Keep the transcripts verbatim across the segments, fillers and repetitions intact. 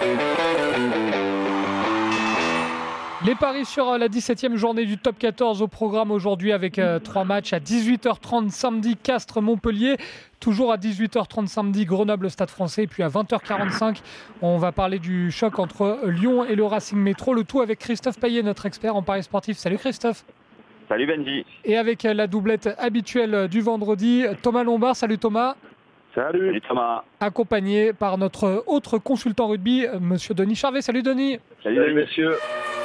Les paris sur la dix-septième journée du top quatorze au programme aujourd'hui avec euh, trois matchs à dix-huit heures trente samedi, Castres-Montpellier. Toujours à dix-huit heures trente samedi, Grenoble-Stade Français. Et puis à vingt heures quarante-cinq, on va parler du choc entre Lyon et le Racing Métro. Le tout avec Christophe Payet, notre expert en paris sportif. Salut Christophe. Salut Benji. Et avec la doublette habituelle du vendredi, Thomas Lombard. Salut Thomas. Salut. Salut Thomas. Accompagné par notre autre consultant rugby, monsieur Denis Charvet. Salut Denis. Salut, Salut messieurs.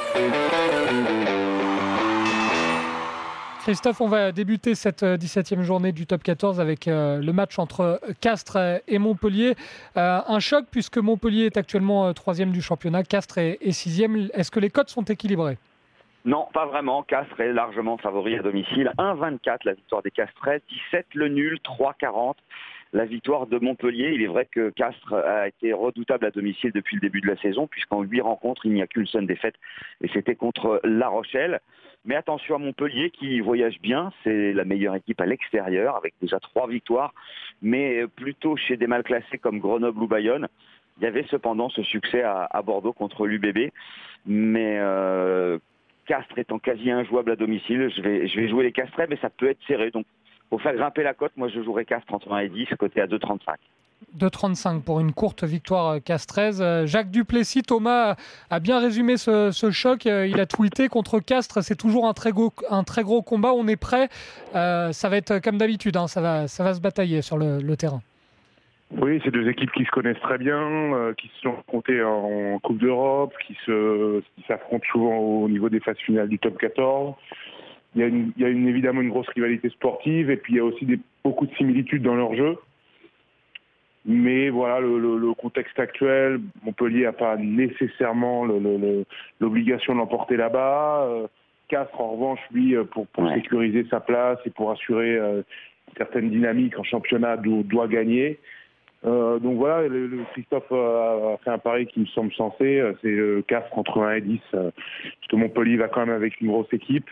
Christophe, on va débuter cette dix-septième journée du top quatorze avec euh, le match entre Castres et Montpellier. Euh, un choc puisque Montpellier est actuellement troisième du championnat, Castres est, est sixième. Est-ce que les cotes sont équilibrées ? Non, pas vraiment. Castres est largement favori à domicile. un virgule vingt-quatre la victoire des Castrais, dix-sept le nul, trois virgule quarante la victoire de Montpellier. Il est vrai que Castres a été redoutable à domicile depuis le début de la saison, puisqu'en huit rencontres, il n'y a qu'une seule défaite, et c'était contre La Rochelle. Mais attention à Montpellier qui voyage bien, c'est la meilleure équipe à l'extérieur, avec déjà trois victoires, mais plutôt chez des mal classés comme Grenoble ou Bayonne. Il y avait cependant ce succès à, à Bordeaux contre l'U B B, mais euh, Castres étant quasi injouable à domicile, je vais, je vais jouer les Castrais, mais ça peut être serré, donc pour faire grimper la cote, moi je jouerai Castres entre un et dix, côté à deux virgule trente-cinq. deux virgule trente-cinq pour une courte victoire castraise. Jacques Duplessis, Thomas a bien résumé ce, ce choc. Il a tweeté contre Castres, c'est toujours un très gros, un très gros combat. On est prêt. Euh, ça va être comme d'habitude, hein. ça, va, ça va se batailler sur le, le terrain. Oui, c'est deux équipes qui se connaissent très bien, euh, qui se sont affrontées en Coupe d'Europe, qui, se, qui s'affrontent souvent au niveau des phases finales du top quatorze. Il y a, une, il y a une, évidemment une grosse rivalité sportive et puis il y a aussi des, beaucoup de similitudes dans leur jeu. Mais voilà, le, le, le contexte actuel, Montpellier n'a pas nécessairement le, le, le, l'obligation de l'emporter là-bas. Euh, Castres, en revanche, lui, pour, pour ouais. sécuriser sa place et pour assurer euh, une certaine dynamique en championnat, doit, doit gagner. Euh, donc voilà, le, le Christophe a fait un pari qui me semble sensé. C'est le Castres entre un et dix, euh, parce que Montpellier va quand même avec une grosse équipe.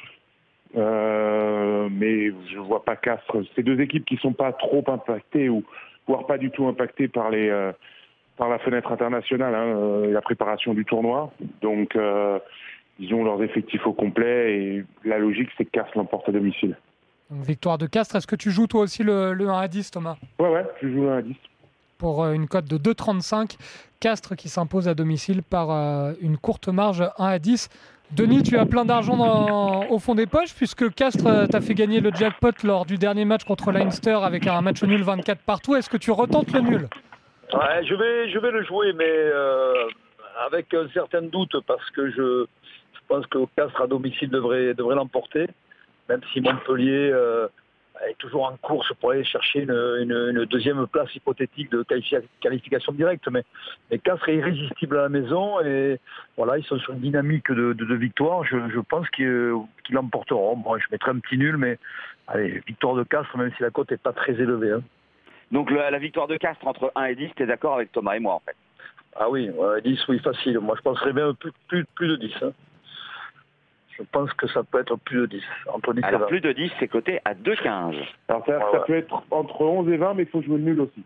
Euh, mais je ne vois pas Castres. C'est deux équipes qui ne sont pas trop impactées ou voire pas du tout impactées par les euh, par la fenêtre internationale, hein, euh, la préparation du tournoi. Donc euh, ils ont leurs effectifs au complet et la logique c'est que Castres l'emporte à domicile. Donc, victoire de Castres. Est-ce que tu joues toi aussi le, le un à dix, Thomas ? Ouais ouais, je joue le un à dix. Pour euh, une cote de deux virgule trente-cinq, Castres qui s'impose à domicile par euh, une courte marge un à dix. Denis, tu as plein d'argent dans, au fond des poches puisque Castres t'a fait gagner le jackpot lors du dernier match contre Leinster avec un match nul vingt-quatre partout. Est-ce que tu retentes le nul ? Ouais, je vais, je vais le jouer, mais euh, avec un certain doute parce que je, je pense que Castres à domicile devrait, devrait l'emporter, même si Montpellier euh, est toujours en course pour aller chercher une, une, une deuxième place hypothétique de qualification directe. Mais, mais Castres est irrésistible à la maison et voilà, ils sont sur une dynamique de, de, de victoire. Je, je pense qu'ils, qu'ils l'emporteront. Moi, je mettrai un petit nul, mais allez, victoire de Castres, même si la cote n'est pas très élevée. Hein. Donc la, la victoire de Castres entre un et dix, tu es d'accord avec Thomas et moi en fait ? Ah oui, ouais, dix, oui, facile. Moi, je penserais bien plus, plus, plus de dix. Hein. Je pense que ça peut être plus de dix. Entre dix Alors et vingt. plus de dix, c'est coté à deux virgule quinze. Alors ça, ouais, ça ouais. peut être entre onze et vingt, mais il faut jouer le nul aussi.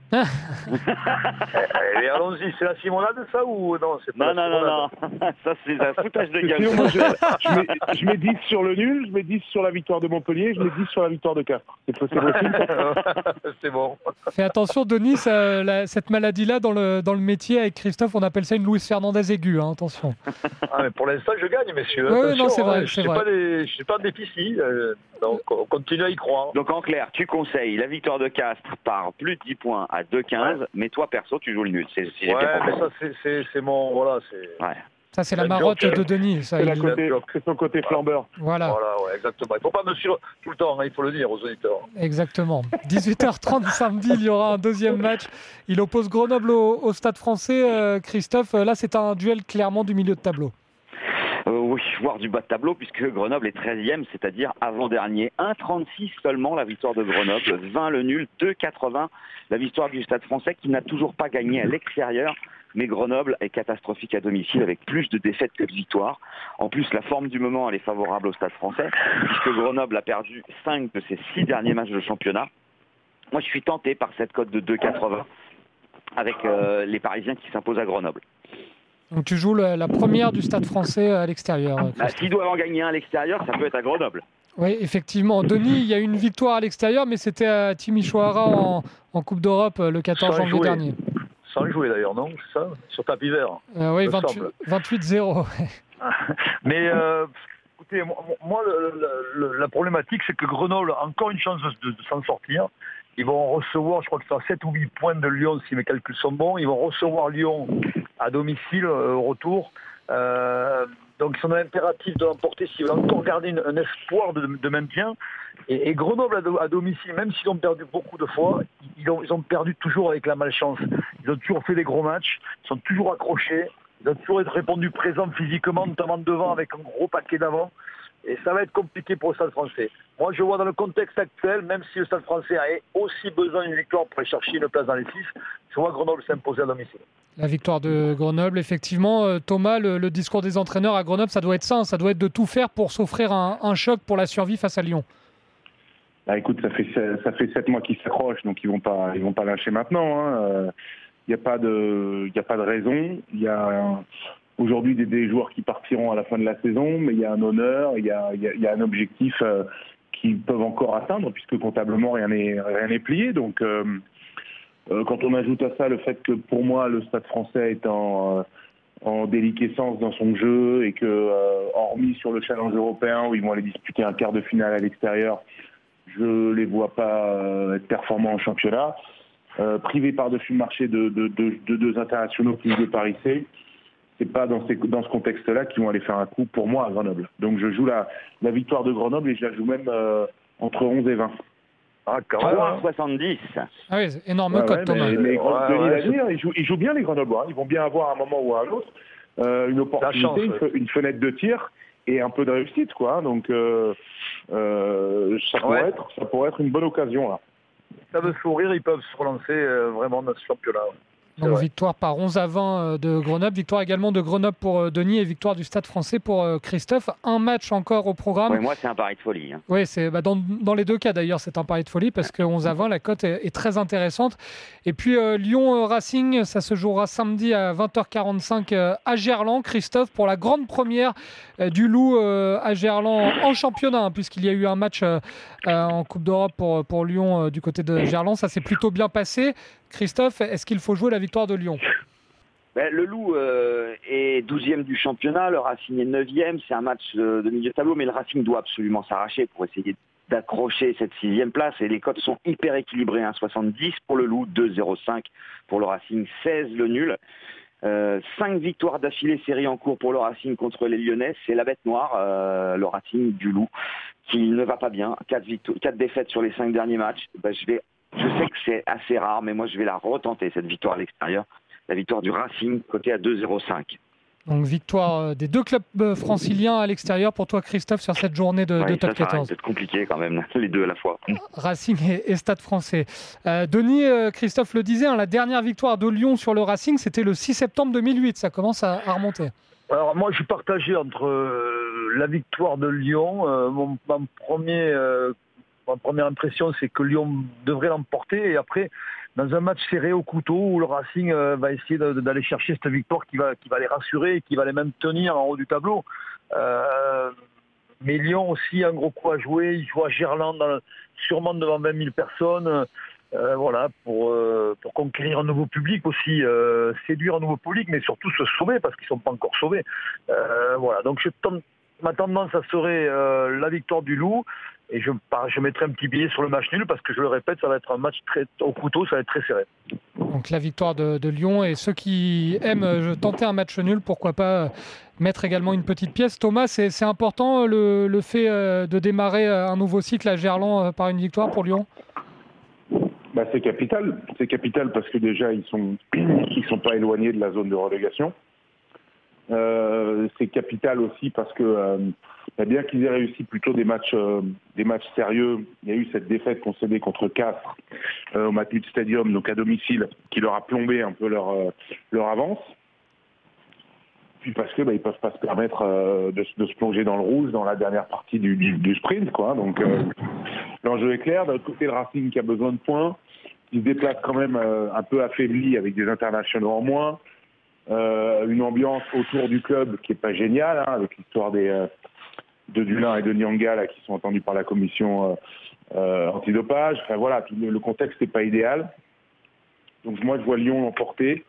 Et allons-y, c'est la Simonade ça ou non c'est pas Non, non, non, non, ça c'est un foutage de gueule. Moi, je, je, mets, je mets dix sur le nul, je mets dix sur la victoire de Montpellier, je mets dix sur la victoire de Castres. C'est possible. C'est bon. Fais attention, Denis, ça, la, cette maladie-là, dans le, dans le métier, avec Christophe, on appelle ça une Luis Fernandez aiguë, hein, attention. Ah, mais pour l'instant, je gagne, messieurs. Oui, attention, non, c'est vrai. Hein, c'est je vrai. Pas des, je ne suis pas en déficit, euh, donc on continue à y croire. Donc en clair, tu conseilles la victoire de Castres par plus de dix points à deux virgule quinze, ouais. Mais toi perso, tu joues le nul. C'est, si j'ai ouais, bien compris. mais ça, c'est, c'est, c'est mon. Voilà, c'est. Ouais. Ça, c'est la marotte de Denis. Ça, c'est, il... la côté, c'est son côté flambeur. Voilà. Voilà, ouais, exactement. Il ne faut pas me suivre tout le temps, hein, il faut le dire aux auditeurs. Exactement. dix-huit heures trente samedi, il y aura un deuxième match. Il oppose Grenoble au, au Stade Français. Euh, Christophe, là, c'est un duel clairement du milieu de tableau. Euh, oui, voire du bas de tableau, puisque Grenoble est treizième, c'est-à-dire avant-dernier. un virgule trente-six seulement la victoire de Grenoble, vingt le nul, deux virgule quatre-vingts la victoire du Stade Français qui n'a toujours pas gagné à l'extérieur. Mais Grenoble est catastrophique à domicile avec plus de défaites que de victoires. En plus, la forme du moment, elle est favorable au Stade Français, puisque Grenoble a perdu cinq de ses six derniers matchs de championnat. Moi, je suis tenté par cette cote de deux virgule quatre-vingts. avec euh, les Parisiens qui s'imposent à Grenoble. Donc tu joues la, la première du Stade français à l'extérieur. Bah, s'ils doivent en gagner un à l'extérieur, ça peut être à Grenoble. Oui, effectivement. Denis, il y a eu une victoire à l'extérieur, mais c'était à Timișoara en, en Coupe d'Europe le quatorze janvier dernier. Sans jouer d'ailleurs, non? C'est ça? Sur tapis vert. Euh, oui, vingt-huit zéro. Mais euh, écoutez, moi, le, le, la problématique, c'est que Grenoble a encore une chance de, de s'en sortir. Ils vont recevoir, je crois que c'est à sept ou huit points de Lyon, si mes calculs sont bons. Ils vont recevoir Lyon à domicile euh, au retour. Euh, donc ils sont dans l'impératif de l'emporter s'ils veulent encore garder une, un espoir de, de maintien. Et, et Grenoble à, à domicile, même s'ils ont perdu beaucoup de fois, ils ont, ils ont perdu toujours avec la malchance. Ils ont toujours fait des gros matchs, ils sont toujours accrochés, ils ont toujours répondu présents physiquement, notamment devant avec un gros paquet d'avant. Et ça va être compliqué pour le Stade français. Moi, je vois dans le contexte actuel, même si le Stade français a aussi besoin d'une victoire pour aller chercher une place dans les six, je vois Grenoble s'imposer à domicile. La victoire de Grenoble, effectivement. Thomas, le, le discours des entraîneurs à Grenoble, ça doit être ça, hein, ça doit être de tout faire pour s'offrir un, un choc pour la survie face à Lyon. Bah, écoute, ça fait ça fait sept mois qu'ils s'accrochent, donc ils vont pas ils vont pas lâcher maintenant. Il hein. n'y a pas de il y a pas de raison. Il y a aujourd'hui des, des joueurs qui partiront à la fin de la saison, mais il y a un honneur, il y a il y a, il y a un objectif euh, qu'ils peuvent encore atteindre, puisque comptablement rien n'est rien n'est plié. Donc euh, euh, quand on ajoute à ça le fait que pour moi le Stade français est en euh, en déliquescence dans son jeu et que euh, hormis sur le challenge européen où ils vont aller disputer un quart de finale à l'extérieur, je les vois pas euh, être performants en championnat. Euh, privés par-dessus le marché de, de, de, de deux internationaux plus de Paris C, c'est pas dans, ces, dans ce contexte-là qu'ils vont aller faire un coup pour moi à Grenoble. Donc je joue la, la victoire de Grenoble et je la joue même euh, entre onze et vingt. Ah, trois soixante-dix. Ah oui, c'est énorme ouais, code, ouais, Thomas. Mais, mais ouais, Denis ouais, l'a dit, ils jouent, ils jouent bien les Grenoblois. Ils vont bien avoir à un moment ou à un autre euh, une opportunité, chance, une, ouais. une fenêtre de tir et un peu de réussite, quoi. Donc euh, euh, ça, pourrait ouais. être, ça pourrait être une bonne occasion là. Ça veut sourire, ils peuvent se relancer euh, vraiment dans ce championnat. Donc vrai. Victoire par onze à vingt de Grenoble, victoire également de Grenoble pour Denis et victoire du Stade français pour Christophe. Un match encore au programme. Ouais, moi, c'est un pari de folie. Hein. Oui, c'est, bah dans, dans les deux cas d'ailleurs, c'est un pari de folie parce que onze à vingt, la cote est, est très intéressante. Et puis euh, Lyon-Racing, ça se jouera samedi à vingt heures quarante-cinq euh, à Gerland. Christophe, pour la grande première euh, du Loup euh, à Gerland en championnat, hein, puisqu'il y a eu un match euh, euh, en Coupe d'Europe pour, pour Lyon euh, du côté de Gerland. Ça s'est plutôt bien passé. Christophe, est-ce qu'il faut jouer la victoire de Lyon? Ben, le Loup euh, est douzième du championnat, le Racing est neuvième, c'est un match de, de milieu de tableau, mais le Racing doit absolument s'arracher pour essayer d'accrocher cette sixième place, et les cotes sont hyper équilibrées, un soixante-dix pour le Loup, deux zéro cinq pour le Racing, seize le nul. Euh, cinq victoires d'affilée série en cours pour le Racing contre les Lyonnais, c'est la bête noire, euh, le Racing du Loup, qui ne va pas bien, quatre, victo- quatre défaites sur les cinq derniers matchs. Ben, je vais Je sais que c'est assez rare, mais moi je vais la retenter, cette victoire à l'extérieur. La victoire du Racing, côté à deux zéro cinq. Donc victoire des deux clubs franciliens à l'extérieur pour toi, Christophe, sur cette journée de, ouais, de top ça, ça quatorze. Ça va être compliqué quand même, les deux à la fois. Racing et, et Stade français. Euh, Denis, euh, Christophe le disait, hein, la dernière victoire de Lyon sur le Racing, c'était le six septembre deux mille huit. Ça commence à, à remonter. Alors moi je suis partagé entre euh, la victoire de Lyon, euh, mon, mon premier... Euh, Ma première impression, c'est que Lyon devrait l'emporter. Et après, dans un match serré au couteau, où le Racing euh, va essayer de, de, d'aller chercher cette victoire qui va, qui va les rassurer et qui va les maintenir en haut du tableau. Euh, mais Lyon aussi, un gros coup à jouer. Il joue à Gerland, dans le, sûrement devant vingt mille personnes. Euh, voilà, pour, euh, pour conquérir un nouveau public aussi, euh, séduire un nouveau public, mais surtout se sauver, parce qu'ils ne sont pas encore sauvés. Euh, voilà, donc je tente, ma tendance, ça serait euh, la victoire du Loup. Et je, je mettrai un petit billet sur le match nul parce que je le répète, ça va être un match très, au couteau, ça va être très serré. Donc la victoire de, de Lyon, et ceux qui aiment tenter un match nul, pourquoi pas mettre également une petite pièce. Thomas, c'est, c'est important le, le fait de démarrer un nouveau cycle à Gerland par une victoire pour Lyon? Bah, c'est capital, c'est capital parce que déjà ils sont ils sont pas éloignés de la zone de relégation. Euh, c'est capital aussi parce que euh, bien qu'ils aient réussi plutôt des matchs, euh, des matchs sérieux, il y a eu cette défaite concédée contre Castres euh, au Matmut Stadium, donc à domicile, qui leur a plombé un peu leur euh, leur avance. Puis parce que bah, ils peuvent pas se permettre euh, de, de se plonger dans le rouge dans la dernière partie du, du, du sprint, quoi. Donc euh, l'enjeu est clair. D'un autre côté, le Racing qui a besoin de points. qui se déplace quand même euh, un peu affaibli avec des internationaux en moins. Euh, une ambiance autour du club qui est pas géniale, hein, avec l'histoire des euh, de Dulin et de Nyanga là, qui sont entendus par la commission euh, euh, antidopage. Enfin voilà, tout le, le contexte n'est pas idéal. Donc moi je vois Lyon l'emporter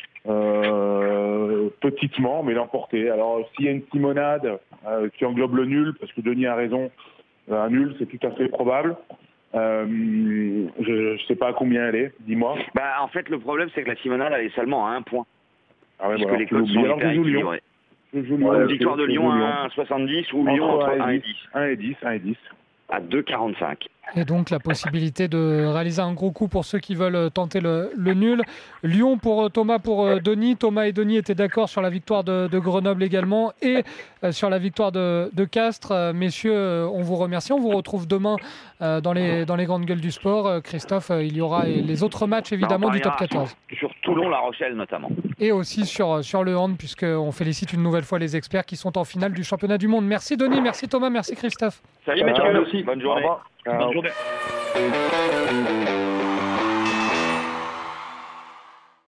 euh, petitement, mais l'emporter. Alors s'il y a une timonade euh, qui englobe le nul, parce que Denis a raison, euh, un nul c'est tout à fait probable. Euh, je ne sais pas à combien elle est, dis-moi. Bah en fait le problème c'est que la timonade elle est seulement à un point. Ah ouais, Puisque bon, les codes sont alors je joue Lyon. Je joue Lyon. Ouais, Ouais, victoire de je Lyon joue à un virgule soixante-dix ou Lyon entre un et dix. un et dix, un et dix. À deux virgule quarante-cinq. Et donc la possibilité de réaliser un gros coup pour ceux qui veulent tenter le, le nul. Lyon pour Thomas, pour Denis. Thomas et Denis étaient d'accord sur la victoire de, de Grenoble également et euh, sur la victoire de, de Castres. Euh, messieurs, euh, on vous remercie. On vous retrouve demain euh, dans, les, dans les grandes gueules du sport. Euh, Christophe, euh, il y aura les autres matchs évidemment du top quatorze. Sur, sur Toulon, La Rochelle notamment. Et aussi sur, sur le hand, puisqu'on félicite une nouvelle fois les experts qui sont en finale du championnat du monde. Merci Denis, merci Thomas, merci Christophe. Salut messieurs, merci. Bonne journée. Au revoir. Bonne journée.